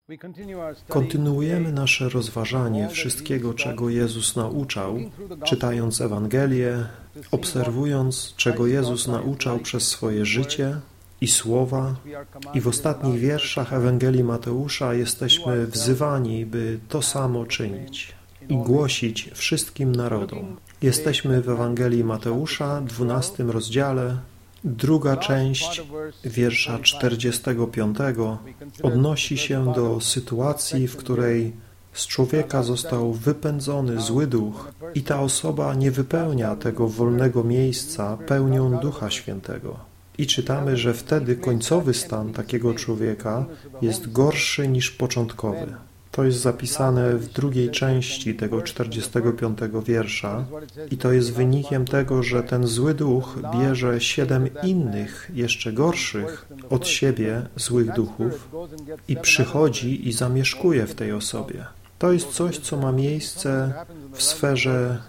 Kontynuujemy nasze rozważanie wszystkiego, czego Jezus nauczał, czytając Ewangelię, obserwując, czego Jezus nauczał przez swoje życie i słowa. I w ostatnich wierszach Ewangelii Mateusza jesteśmy wzywani, by to samo czynić i głosić wszystkim narodom. Jesteśmy w Ewangelii Mateusza, 12 rozdziale. Druga część wiersza 45 odnosi się do sytuacji, w której z człowieka został wypędzony zły duch i ta osoba nie wypełnia tego wolnego miejsca pełnią Ducha Świętego. I czytamy, że wtedy końcowy stan takiego człowieka jest gorszy niż początkowy. To jest zapisane w drugiej części tego 45 wiersza i to jest wynikiem tego, że ten zły duch bierze 7 innych, jeszcze gorszych od siebie złych duchów i przychodzi i zamieszkuje w tej osobie. To jest coś, co ma miejsce w sferze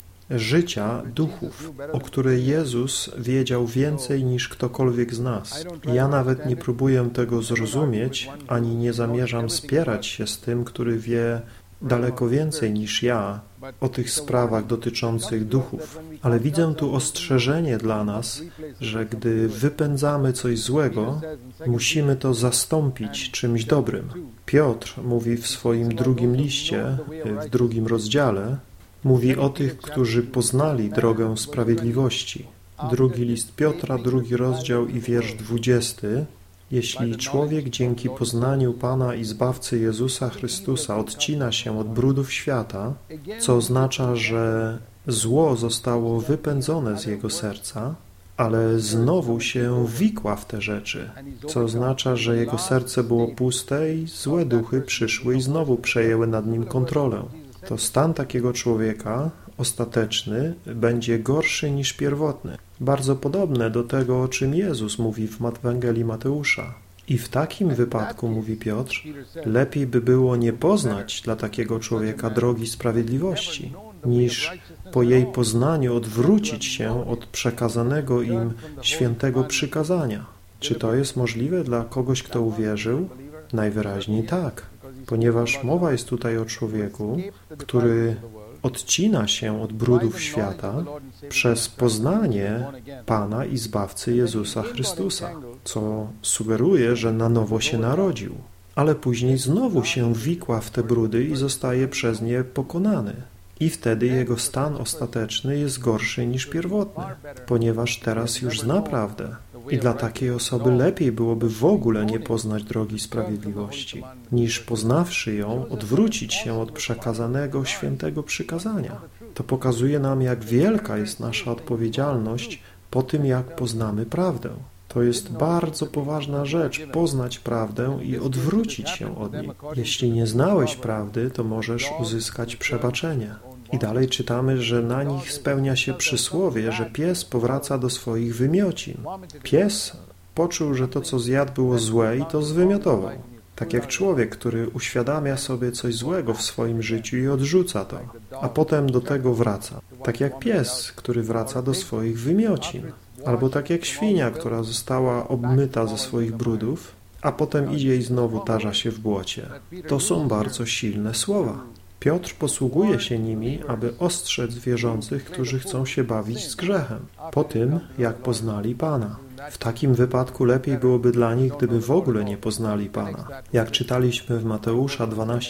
życia duchów, o której Jezus wiedział więcej niż ktokolwiek z nas. Ja nawet nie próbuję tego zrozumieć, ani nie zamierzam spierać się z tym, który wie daleko więcej niż ja o tych sprawach dotyczących duchów. Ale widzę tu ostrzeżenie dla nas, że gdy wypędzamy coś złego, musimy to zastąpić czymś dobrym. Piotr mówi w swoim drugim liście, w drugim rozdziale, mówi o tych, którzy poznali drogę sprawiedliwości. Drugi list Piotra, 2 rozdział i wiersz 20. Jeśli człowiek dzięki poznaniu Pana i Zbawcy Jezusa Chrystusa odcina się od brudów świata, co oznacza, że zło zostało wypędzone z jego serca, ale znowu się wikła w te rzeczy, co oznacza, że jego serce było puste i złe duchy przyszły i znowu przejęły nad nim kontrolę. To stan takiego człowieka, ostateczny, będzie gorszy niż pierwotny. Bardzo podobne do tego, o czym Jezus mówi w Ewangelii Mateusza. I w takim wypadku, mówi Piotr, lepiej by było nie poznać dla takiego człowieka drogi sprawiedliwości, niż po jej poznaniu odwrócić się od przekazanego im świętego przykazania. Czy to jest możliwe dla kogoś, kto uwierzył? Najwyraźniej tak, ponieważ mowa jest tutaj o człowieku, który odcina się od brudów świata przez poznanie Pana i Zbawcy Jezusa Chrystusa, co sugeruje, że na nowo się narodził, ale później znowu się wikła w te brudy i zostaje przez nie pokonany. I wtedy jego stan ostateczny jest gorszy niż pierwotny, ponieważ teraz już zna prawdę. I dla takiej osoby lepiej byłoby w ogóle nie poznać drogi sprawiedliwości, niż poznawszy ją, odwrócić się od przekazanego świętego przykazania. To pokazuje nam, jak wielka jest nasza odpowiedzialność po tym, jak poznamy prawdę. To jest bardzo poważna rzecz, poznać prawdę i odwrócić się od niej. Jeśli nie znałeś prawdy, to możesz uzyskać przebaczenie. I dalej czytamy, że na nich spełnia się przysłowie, że pies powraca do swoich wymiocin. Pies poczuł, że to, co zjadł, było złe i to zwymiotował. Tak jak człowiek, który uświadamia sobie coś złego w swoim życiu i odrzuca to, a potem do tego wraca. Tak jak pies, który wraca do swoich wymiocin. Albo tak jak świnia, która została obmyta ze swoich brudów, a potem idzie i znowu tarza się w błocie. To są bardzo silne słowa. Piotr posługuje się nimi, aby ostrzec wierzących, którzy chcą się bawić z grzechem, po tym, jak poznali Pana. W takim wypadku lepiej byłoby dla nich, gdyby w ogóle nie poznali Pana. Jak czytaliśmy w Mateusza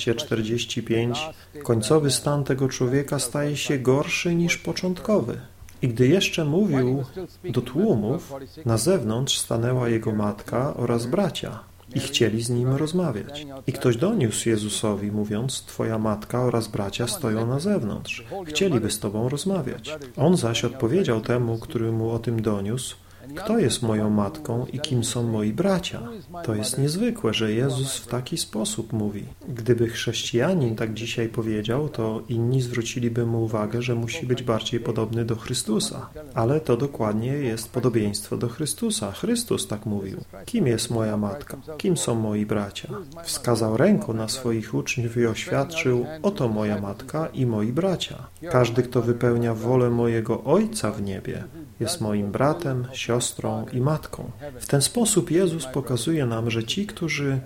12:45, końcowy stan tego człowieka staje się gorszy niż początkowy. I gdy jeszcze mówił do tłumów, na zewnątrz stanęła jego matka oraz bracia i chcieli z nim rozmawiać. I ktoś doniósł Jezusowi, mówiąc, Twoja matka oraz bracia stoją na zewnątrz. Chcieliby z Tobą rozmawiać. On zaś odpowiedział temu, który mu o tym doniósł, kto jest moją matką i kim są moi bracia? To jest niezwykłe, że Jezus w taki sposób mówi. Gdyby chrześcijanin tak dzisiaj powiedział, to inni zwróciliby mu uwagę, że musi być bardziej podobny do Chrystusa. Ale to dokładnie jest podobieństwo do Chrystusa. Chrystus tak mówił. Kim jest moja matka? Kim są moi bracia? Wskazał ręką na swoich uczniów i oświadczył, oto moja matka i moi bracia. Każdy, kto wypełnia wolę mojego Ojca w niebie, jest moim bratem, siostrą i matką. W ten sposób Jezus pokazuje nam, że ci, którzy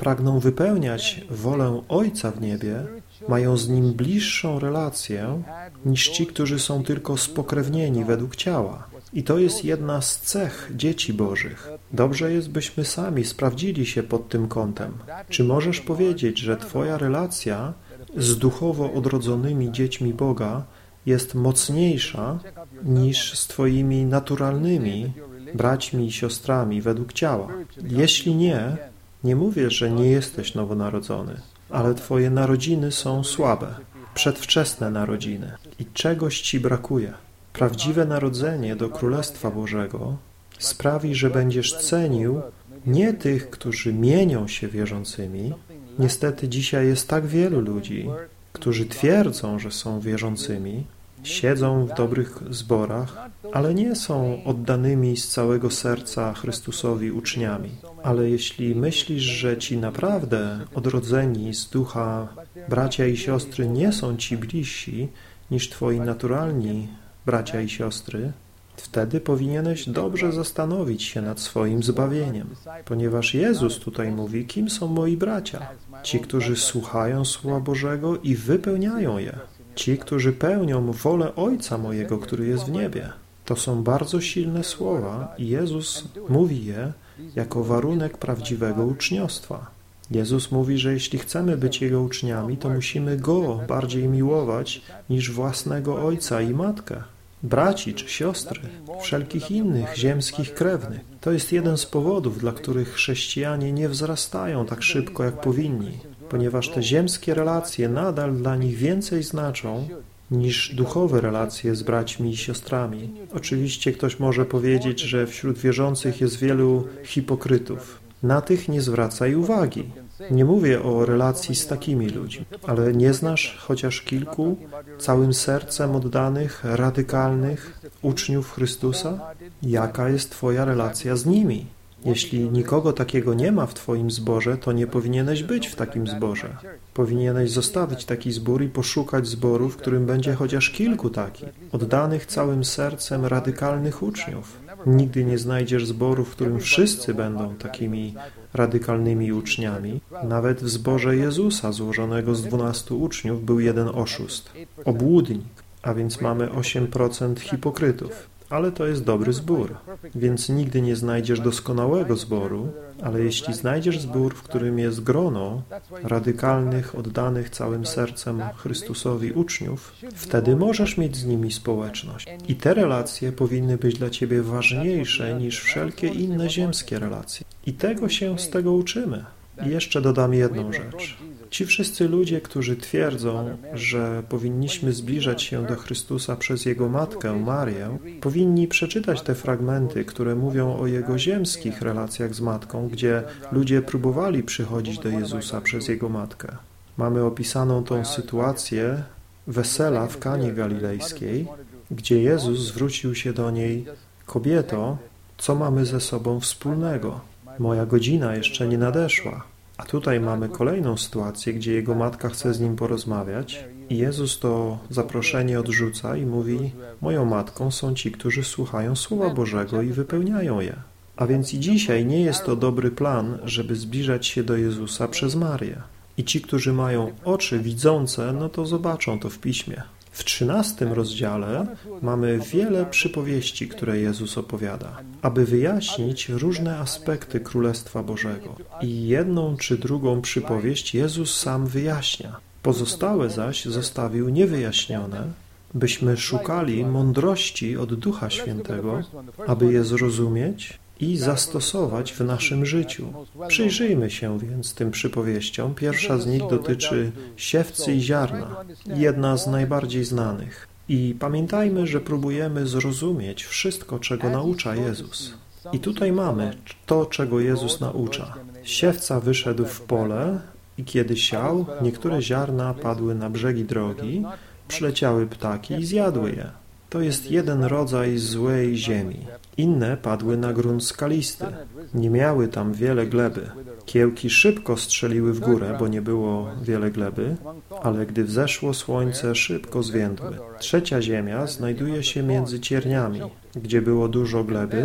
pragną wypełniać wolę Ojca w niebie, mają z Nim bliższą relację niż ci, którzy są tylko spokrewnieni według ciała. I to jest jedna z cech dzieci Bożych. Dobrze jest, byśmy sami sprawdzili się pod tym kątem. Czy możesz powiedzieć, że Twoja relacja z duchowo odrodzonymi dziećmi Boga jest mocniejsza niż z Twoimi naturalnymi braćmi i siostrami według ciała? Jeśli nie, nie mówię, że nie jesteś nowonarodzony, ale Twoje narodziny są słabe, przedwczesne narodziny i czegoś Ci brakuje. Prawdziwe narodzenie do Królestwa Bożego sprawi, że będziesz cenił nie tych, którzy mienią się wierzącymi. Niestety dzisiaj jest tak wielu ludzi, którzy twierdzą, że są wierzącymi, siedzą w dobrych zborach, ale nie są oddanymi z całego serca Chrystusowi uczniami. Ale jeśli myślisz, że ci naprawdę odrodzeni z ducha bracia i siostry nie są ci bliżsi niż twoi naturalni bracia i siostry, wtedy powinieneś dobrze zastanowić się nad swoim zbawieniem, ponieważ Jezus tutaj mówi, kim są moi bracia? Ci, którzy słuchają Słowa Bożego i wypełniają je. Ci, którzy pełnią wolę Ojca mojego, który jest w niebie. To są bardzo silne słowa i Jezus mówi je jako warunek prawdziwego uczniostwa. Jezus mówi, że jeśli chcemy być Jego uczniami, to musimy Go bardziej miłować niż własnego ojca i matkę, braci czy siostry, wszelkich innych ziemskich krewnych. To jest jeden z powodów, dla których chrześcijanie nie wzrastają tak szybko, jak powinni, ponieważ te ziemskie relacje nadal dla nich więcej znaczą niż duchowe relacje z braćmi i siostrami. Oczywiście ktoś może powiedzieć, że wśród wierzących jest wielu hipokrytów. Na tych nie zwracaj uwagi. Nie mówię o relacji z takimi ludźmi, ale nie znasz chociaż kilku całym sercem oddanych, radykalnych uczniów Chrystusa? Jaka jest Twoja relacja z nimi? Jeśli nikogo takiego nie ma w Twoim zborze, to nie powinieneś być w takim zborze. Powinieneś zostawić taki zbór i poszukać zboru, w którym będzie chociaż kilku takich, oddanych całym sercem radykalnych uczniów. Nigdy nie znajdziesz zboru, w którym wszyscy będą takimi radykalnymi uczniami. Nawet w zborze Jezusa, złożonego z 12 uczniów, był jeden oszust, obłudnik, a więc mamy 8% hipokrytów. Ale to jest dobry zbór, więc nigdy nie znajdziesz doskonałego zboru, ale jeśli znajdziesz zbór, w którym jest grono radykalnych, oddanych całym sercem Chrystusowi uczniów, wtedy możesz mieć z nimi społeczność. I te relacje powinny być dla ciebie ważniejsze niż wszelkie inne ziemskie relacje. I tego się z tego uczymy. I jeszcze dodam jedną rzecz. Ci wszyscy ludzie, którzy twierdzą, że powinniśmy zbliżać się do Chrystusa przez Jego matkę, Marię, powinni przeczytać te fragmenty, które mówią o Jego ziemskich relacjach z matką, gdzie ludzie próbowali przychodzić do Jezusa przez Jego matkę. Mamy opisaną tą sytuację wesela w Kanie Galilejskiej, gdzie Jezus zwrócił się do niej: kobieto, co mamy ze sobą wspólnego? Moja godzina jeszcze nie nadeszła. A tutaj mamy kolejną sytuację, gdzie jego matka chce z nim porozmawiać i Jezus to zaproszenie odrzuca i mówi: moją matką są ci, którzy słuchają Słowa Bożego i wypełniają je. A więc i dzisiaj nie jest to dobry plan, żeby zbliżać się do Jezusa przez Marię. I ci, którzy mają oczy widzące, no to zobaczą to w Piśmie. W 13 rozdziale mamy wiele przypowieści, które Jezus opowiada, aby wyjaśnić różne aspekty Królestwa Bożego. I jedną czy drugą przypowieść Jezus sam wyjaśnia. Pozostałe zaś zostawił niewyjaśnione, byśmy szukali mądrości od Ducha Świętego, aby je zrozumieć i zastosować w naszym życiu. Przyjrzyjmy się więc tym przypowieściom. Pierwsza z nich dotyczy siewcy i ziarna, jedna z najbardziej znanych. I pamiętajmy, że próbujemy zrozumieć wszystko, czego naucza Jezus. I tutaj mamy to, czego Jezus naucza. Siewca wyszedł w pole i kiedy siał, niektóre ziarna padły na brzegi drogi, przyleciały ptaki i zjadły je. To jest jeden rodzaj złej ziemi. Inne padły na grunt skalisty. Nie miały tam wiele gleby. Kiełki szybko strzeliły w górę, bo nie było wiele gleby, ale gdy wzeszło słońce, szybko zwiędły. Trzecia ziemia znajduje się między cierniami, gdzie było dużo gleby,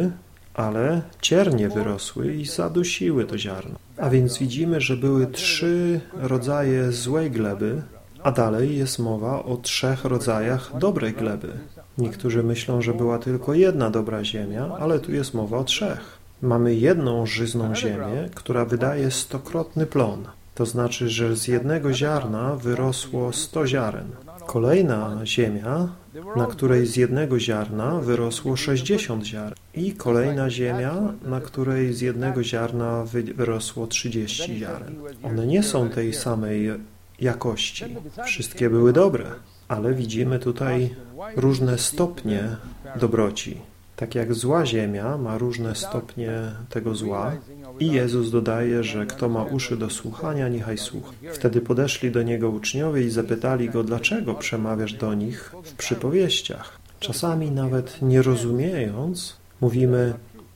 ale ciernie wyrosły i zadusiły to ziarno. A więc widzimy, że były 3 rodzaje złej gleby, a dalej jest mowa o 3 rodzajach dobrej gleby. Niektórzy myślą, że była tylko jedna dobra ziemia, ale tu jest mowa o 3. Mamy jedną żyzną ziemię, która wydaje 100-krotny plon. To znaczy, że z jednego ziarna wyrosło 100 ziaren. Kolejna ziemia, na której z jednego ziarna wyrosło 60 ziaren. I kolejna ziemia, na której z jednego ziarna wyrosło 30 ziaren. One nie są tej samej jakości. Wszystkie były dobre, ale widzimy tutaj różne stopnie dobroci. Tak jak zła ziemia ma różne stopnie tego zła i Jezus dodaje, że kto ma uszy do słuchania, niechaj słucha. Wtedy podeszli do Niego uczniowie i zapytali Go, dlaczego przemawiasz do nich w przypowieściach. Czasami nawet nie rozumiejąc, mówimy,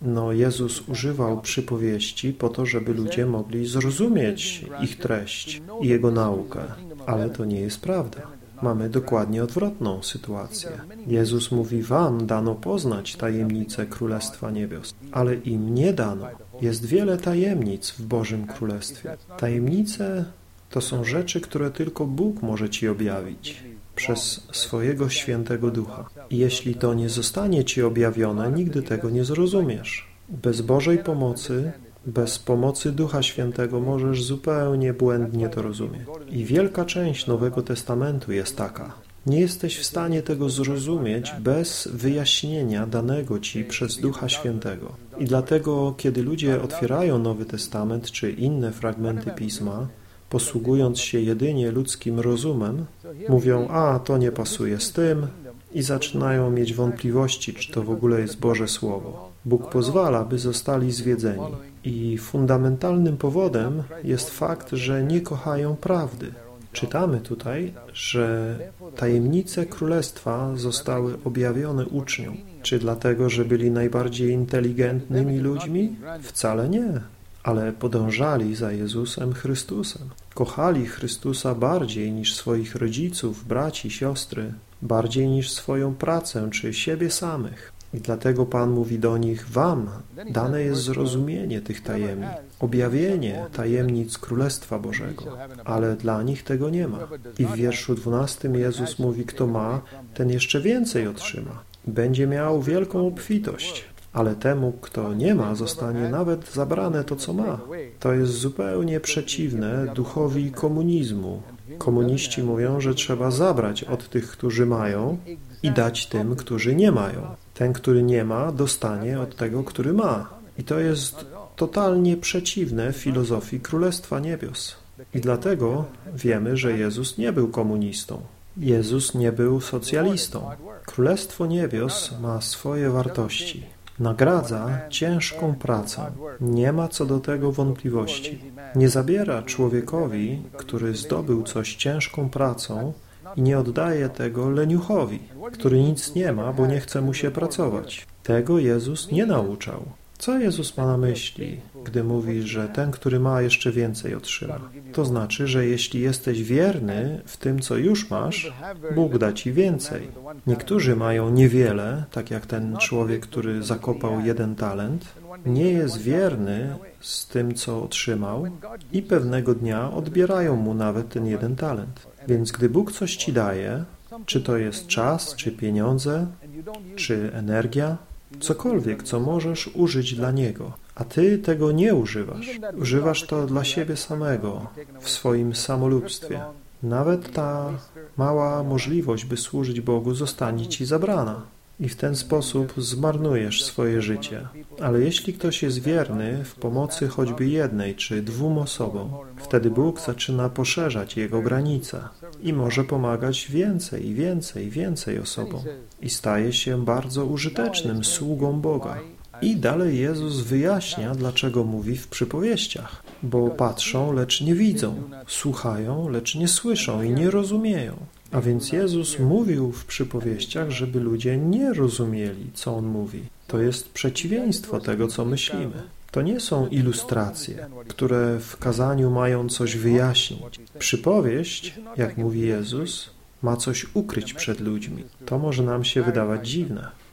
Jezus używał przypowieści po to, żeby ludzie mogli zrozumieć ich treść i Jego naukę, ale to nie jest prawda. Mamy dokładnie odwrotną sytuację. Jezus mówi, wam dano poznać tajemnice Królestwa Niebios, ale im nie dano. Jest wiele tajemnic w Bożym Królestwie. Tajemnice to są rzeczy, które tylko Bóg może ci objawić przez swojego Świętego Ducha. I jeśli to nie zostanie ci objawione, nigdy tego nie zrozumiesz. Bez Bożej pomocy, bez pomocy Ducha Świętego możesz zupełnie błędnie to rozumieć. I wielka część Nowego Testamentu jest taka. Nie jesteś w stanie tego zrozumieć bez wyjaśnienia danego ci przez Ducha Świętego. I dlatego, kiedy ludzie otwierają Nowy Testament czy inne fragmenty Pisma, posługując się jedynie ludzkim rozumem, mówią, to nie pasuje z tym i zaczynają mieć wątpliwości, czy to w ogóle jest Boże Słowo. Bóg pozwala, by zostali zwiedzeni. I fundamentalnym powodem jest fakt, że nie kochają prawdy. Czytamy tutaj, że tajemnice Królestwa zostały objawione uczniom. Czy dlatego, że byli najbardziej inteligentnymi ludźmi? Wcale nie. Ale podążali za Jezusem Chrystusem. Kochali Chrystusa bardziej niż swoich rodziców, braci, siostry, bardziej niż swoją pracę czy siebie samych. I dlatego Pan mówi do nich, wam dane jest zrozumienie tych tajemnic, objawienie tajemnic Królestwa Bożego, ale dla nich tego nie ma. I w wierszu 12 Jezus mówi, kto ma, ten jeszcze więcej otrzyma. Będzie miał wielką obfitość. Ale temu, kto nie ma, zostanie nawet zabrane to, co ma. To jest zupełnie przeciwne duchowi komunizmu. Komuniści mówią, że trzeba zabrać od tych, którzy mają i dać tym, którzy nie mają. Ten, który nie ma, dostanie od tego, który ma. I to jest totalnie przeciwne filozofii Królestwa Niebios. I dlatego wiemy, że Jezus nie był komunistą. Jezus nie był socjalistą. Królestwo Niebios ma swoje wartości. Nagradza ciężką pracę. Nie ma co do tego wątpliwości. Nie zabiera człowiekowi, który zdobył coś ciężką pracą i nie oddaje tego leniuchowi, który nic nie ma, bo nie chce mu się pracować. Tego Jezus nie nauczał. Co Jezus ma na myśli, gdy mówi, że ten, który ma, jeszcze więcej otrzyma? To znaczy, że jeśli jesteś wierny w tym, co już masz, Bóg da ci więcej. Niektórzy mają niewiele, tak jak ten człowiek, który zakopał 1 talent, nie jest wierny z tym, co otrzymał i pewnego dnia odbierają mu nawet ten 1 talent. Więc gdy Bóg coś ci daje, czy to jest czas, czy pieniądze, czy energia, cokolwiek, co możesz użyć dla Niego, a ty tego nie używasz. Używasz to dla siebie samego, w swoim samolubstwie. Nawet ta mała możliwość, by służyć Bogu, zostanie ci zabrana. I w ten sposób zmarnujesz swoje życie. Ale jeśli ktoś jest wierny w pomocy choćby 1 czy 2 osobom, wtedy Bóg zaczyna poszerzać jego granice i może pomagać więcej, więcej, więcej osobom. I staje się bardzo użytecznym sługą Boga. I dalej Jezus wyjaśnia, dlaczego mówi w przypowieściach. Bo patrzą, lecz nie widzą, słuchają, lecz nie słyszą i nie rozumieją. A więc Jezus mówił w przypowieściach, żeby ludzie nie rozumieli, co On mówi. To jest przeciwieństwo tego, co myślimy. To nie są ilustracje, które w kazaniu mają coś wyjaśnić. Przypowieść, jak mówi Jezus, ma coś ukryć przed ludźmi. To może nam się wydawać dziwne.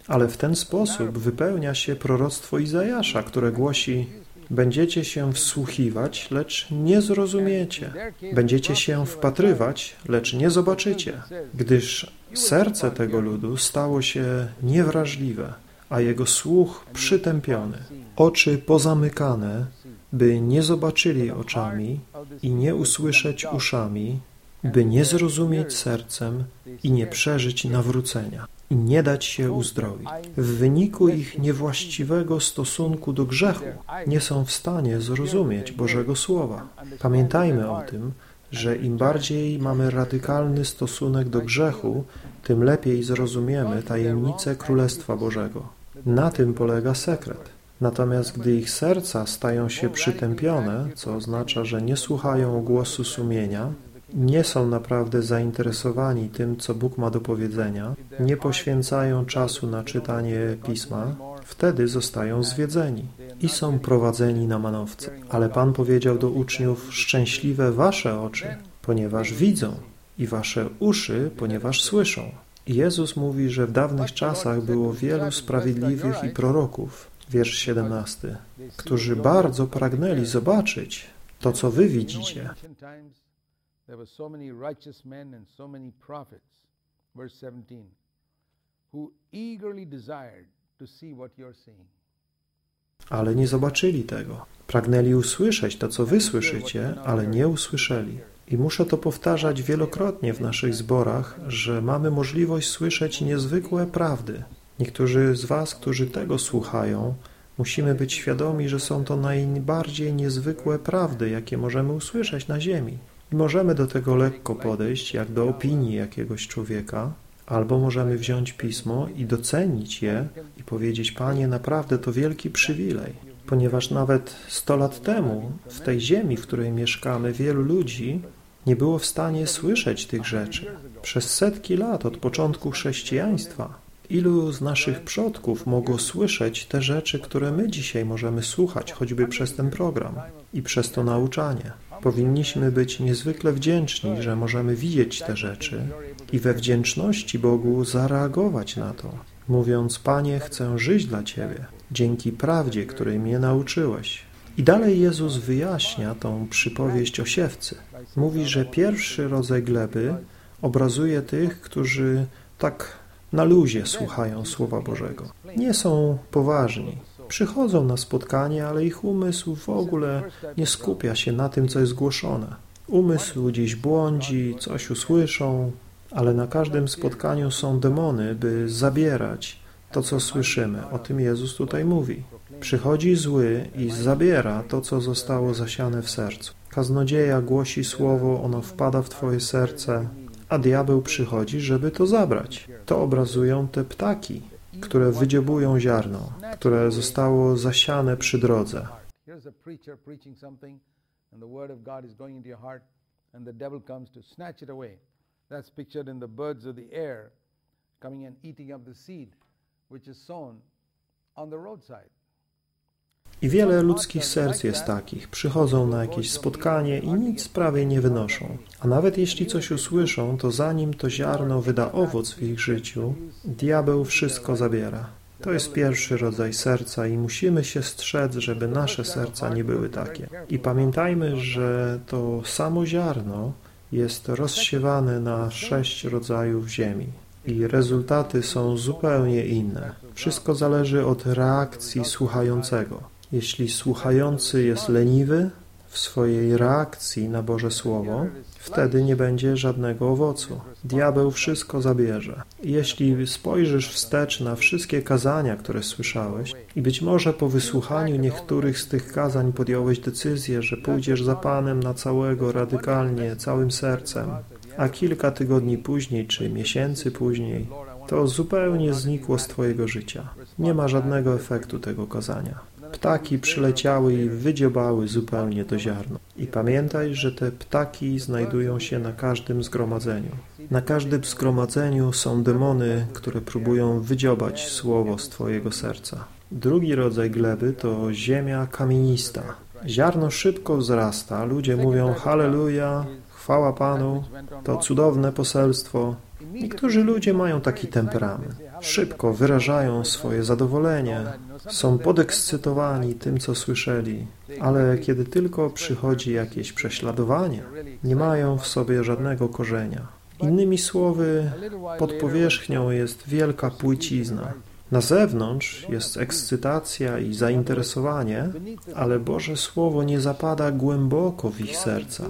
Ale w ten sposób wypełnia się proroctwo Izajasza, które głosi: będziecie się wsłuchiwać, lecz nie zrozumiecie. Będziecie się wpatrywać, lecz nie zobaczycie, gdyż serce tego ludu stało się niewrażliwe, a jego słuch przytępiony. Oczy pozamykane, by nie zobaczyli oczami i nie usłyszeć uszami, by nie zrozumieć sercem i nie przeżyć nawrócenia i nie dać się uzdrowić. W wyniku ich niewłaściwego stosunku do grzechu nie są w stanie zrozumieć Bożego Słowa. Pamiętajmy o tym, że im bardziej mamy radykalny stosunek do grzechu, tym lepiej zrozumiemy tajemnicę Królestwa Bożego. Na tym polega sekret. Natomiast gdy ich serca stają się przytępione, co oznacza, że nie słuchają głosu sumienia, nie są naprawdę zainteresowani tym, co Bóg ma do powiedzenia, nie poświęcają czasu na czytanie Pisma, wtedy zostają zwiedzeni i są prowadzeni na manowce. Ale Pan powiedział do uczniów: szczęśliwe wasze oczy, ponieważ widzą, i wasze uszy, ponieważ słyszą. I Jezus mówi, że w dawnych czasach było wielu sprawiedliwych i proroków, wiersz 17, którzy bardzo pragnęli zobaczyć to, co wy widzicie. There were so many righteous men and so many prophets, verse 17, who eagerly desired to see what you're seeing. Ale nie zobaczyli tego. Pragnęli usłyszeć to, co wy słyszycie, ale nie usłyszeli. I muszę to powtarzać wielokrotnie w naszych zborach, że mamy możliwość słyszeć niezwykłe prawdy. Niektórzy z was, którzy tego słuchają, musimy być świadomi, że są to najbardziej niezwykłe prawdy, jakie możemy usłyszeć na ziemi. I możemy do tego lekko podejść, jak do opinii jakiegoś człowieka, albo możemy wziąć Pismo i docenić je i powiedzieć: Panie, naprawdę to wielki przywilej, ponieważ nawet 100 lat temu w tej ziemi, w której mieszkamy, wielu ludzi nie było w stanie słyszeć tych rzeczy. Przez setki lat od początku chrześcijaństwa ilu z naszych przodków mogło słyszeć te rzeczy, które my dzisiaj możemy słuchać, choćby przez ten program i przez to nauczanie. Powinniśmy być niezwykle wdzięczni, że możemy widzieć te rzeczy i we wdzięczności Bogu zareagować na to, mówiąc: Panie, chcę żyć dla Ciebie, dzięki prawdzie, której mnie nauczyłeś. I dalej Jezus wyjaśnia tą przypowieść o siewcy. Mówi, że pierwszy rodzaj gleby obrazuje tych, którzy tak na luzie słuchają Słowa Bożego. Nie są poważni. Przychodzą na spotkanie, ale ich umysł w ogóle nie skupia się na tym, co jest głoszone. Umysł gdzieś błądzi, coś usłyszą, ale na każdym spotkaniu są demony, by zabierać to, co słyszymy. O tym Jezus tutaj mówi. Przychodzi zły i zabiera to, co zostało zasiane w sercu. Kaznodzieja głosi słowo, ono wpada w twoje serce, a diabeł przychodzi, żeby to zabrać. To obrazują te ptaki, które wydziobują ziarno, które zostało zasiane przy drodze. I wiele ludzkich serc jest takich. Przychodzą na jakieś spotkanie i nic prawie nie wynoszą. A nawet jeśli coś usłyszą, to zanim to ziarno wyda owoc w ich życiu, diabeł wszystko zabiera. To jest pierwszy rodzaj serca i musimy się strzec, żeby nasze serca nie były takie. I pamiętajmy, że to samo ziarno jest rozsiewane na 6 rodzajów ziemi. I rezultaty są zupełnie inne. Wszystko zależy od reakcji słuchającego. Jeśli słuchający jest leniwy w swojej reakcji na Boże Słowo, wtedy nie będzie żadnego owocu. Diabeł wszystko zabierze. I jeśli spojrzysz wstecz na wszystkie kazania, które słyszałeś i być może po wysłuchaniu niektórych z tych kazań podjąłeś decyzję, że pójdziesz za Panem na całego, radykalnie, całym sercem, a kilka tygodni później czy miesięcy później to zupełnie znikło z twojego życia. Nie ma żadnego efektu tego kazania. Ptaki przyleciały i wydziobały zupełnie to ziarno. I pamiętaj, że te ptaki znajdują się na każdym zgromadzeniu. Na każdym zgromadzeniu są demony, które próbują wydziobać słowo z twojego serca. Drugi rodzaj gleby to ziemia kamienista. Ziarno szybko wzrasta, ludzie mówią halleluja, Chwała Panu, to cudowne poselstwo. Niektórzy ludzie mają taki temperament. Szybko wyrażają swoje zadowolenie, są podekscytowani tym, co słyszeli, ale kiedy tylko przychodzi jakieś prześladowanie, nie mają w sobie żadnego korzenia. Innymi słowy, pod powierzchnią jest wielka płycizna. Na zewnątrz jest ekscytacja i zainteresowanie, ale Boże Słowo nie zapada głęboko w ich serca.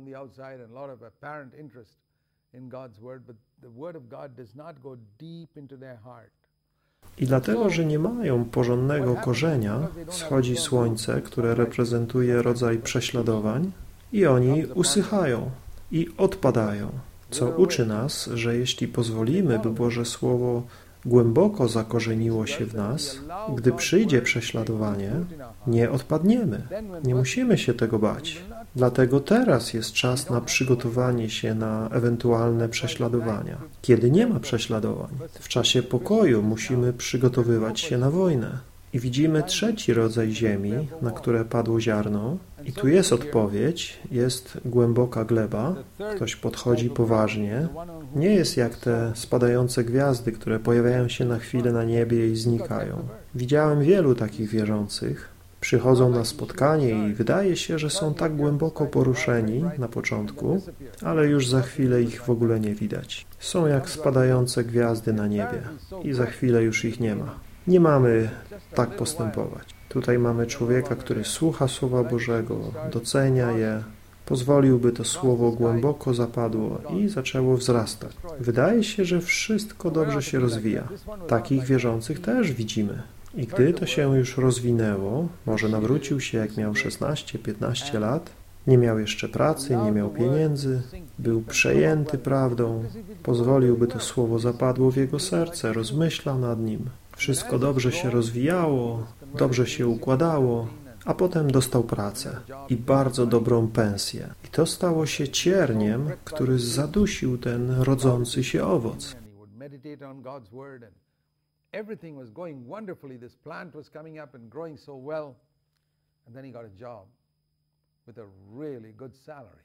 I dlatego, że nie mają porządnego korzenia, wschodzi słońce, które reprezentuje rodzaj prześladowań, i oni usychają i odpadają, co uczy nas, że jeśli pozwolimy, by Boże Słowo głęboko zakorzeniło się w nas, gdy przyjdzie prześladowanie, nie odpadniemy. Nie musimy się tego bać. Dlatego teraz jest czas na przygotowanie się na ewentualne prześladowania. Kiedy nie ma prześladowań, w czasie pokoju musimy przygotowywać się na wojnę. I widzimy trzeci rodzaj ziemi, na które padło ziarno. I tu jest odpowiedź, jest głęboka gleba. Ktoś podchodzi poważnie. Nie jest jak te spadające gwiazdy, które pojawiają się na chwilę na niebie i znikają. Widziałem wielu takich wierzących. Przychodzą na spotkanie i wydaje się, że są tak głęboko poruszeni na początku, ale już za chwilę ich w ogóle nie widać. Są jak spadające gwiazdy na niebie i za chwilę już ich nie ma. Nie mamy tak postępować. Tutaj mamy człowieka, który słucha Słowa Bożego, docenia je, pozwoliłby to Słowo głęboko zapadło i zaczęło wzrastać. Wydaje się, że wszystko dobrze się rozwija. Takich wierzących też widzimy. I gdy to się już rozwinęło, może nawrócił się jak miał 16-15 lat, nie miał jeszcze pracy, nie miał pieniędzy, był przejęty prawdą, pozwoliłby to Słowo zapadło w jego serce, rozmyślał nad nim. Wszystko dobrze się rozwijało, dobrze się układało, a potem dostał pracę i bardzo dobrą pensję. I to stało się cierniem, który zadusił ten rodzący się owoc. Everything was going wonderfully. This plant was coming up and growing so well. And then he got a job with a really good salary.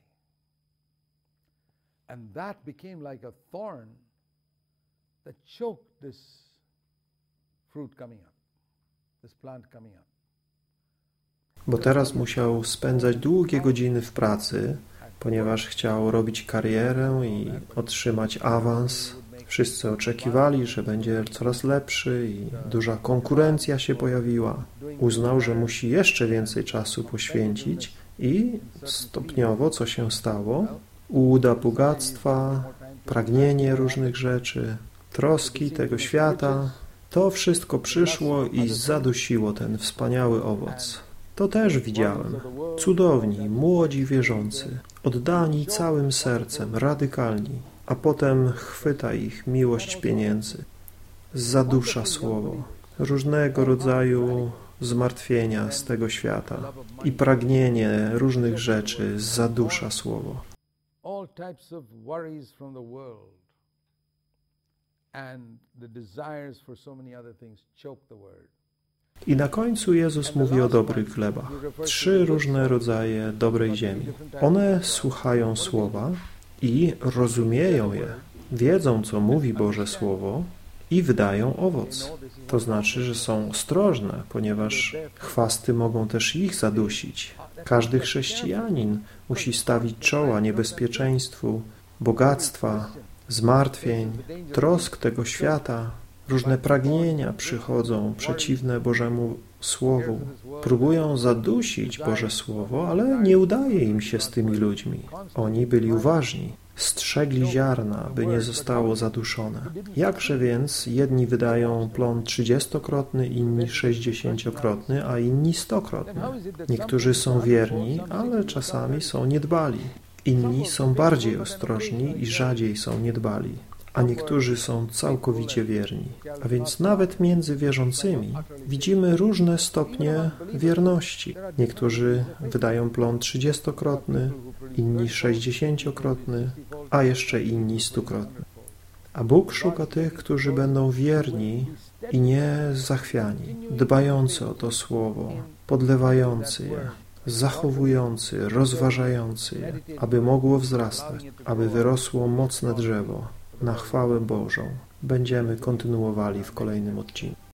And that became like a thorn that choked this fruit coming up, this plant coming up. Bo teraz musiał spędzać długie godziny w pracy, ponieważ chciał robić karierę i otrzymać awans. Wszyscy oczekiwali, że będzie coraz lepszy i duża konkurencja się pojawiła. Uznał, że musi jeszcze więcej czasu poświęcić i stopniowo, co się stało, ułuda bogactwa, pragnienie różnych rzeczy, troski tego świata, to wszystko przyszło i zadusiło ten wspaniały owoc. To też widziałem. Cudowni, młodzi wierzący, oddani całym sercem, radykalni. A potem chwyta ich miłość pieniędzy, zadusza Słowo, różnego rodzaju zmartwienia z tego świata i pragnienie różnych rzeczy zadusza Słowo. All types of worries from the world and the desires for so many other things choke the word. I na końcu Jezus mówi o dobrych glebach. 3 różne rodzaje dobrej ziemi. One słuchają Słowa i rozumieją je, wiedzą, co mówi Boże Słowo i wydają owoc. To znaczy, że są ostrożne, ponieważ chwasty mogą też ich zadusić. Każdy chrześcijanin musi stawić czoła niebezpieczeństwu, bogactwa, zmartwień, trosk tego świata. Różne pragnienia przychodzą przeciwne Bożemu Słowu. Próbują zadusić Boże Słowo, ale nie udaje im się z tymi ludźmi. Oni byli uważni, strzegli ziarna, by nie zostało zaduszone. Jakże więc jedni wydają plon 30-krotny, inni 60-krotny, a inni 100-krotny? Niektórzy są wierni, ale czasami są niedbali. Inni są bardziej ostrożni i rzadziej są niedbali. A niektórzy są całkowicie wierni. A więc nawet między wierzącymi widzimy różne stopnie wierności. Niektórzy wydają plon 30-krotny, inni 60-krotny, a jeszcze inni 100-krotny. A Bóg szuka tych, którzy będą wierni i nie zachwiani, dbający o to Słowo, podlewający je, zachowujący, rozważający je, aby mogło wzrastać, aby wyrosło mocne drzewo na chwałę Bożą. Będziemy kontynuowali w kolejnym odcinku.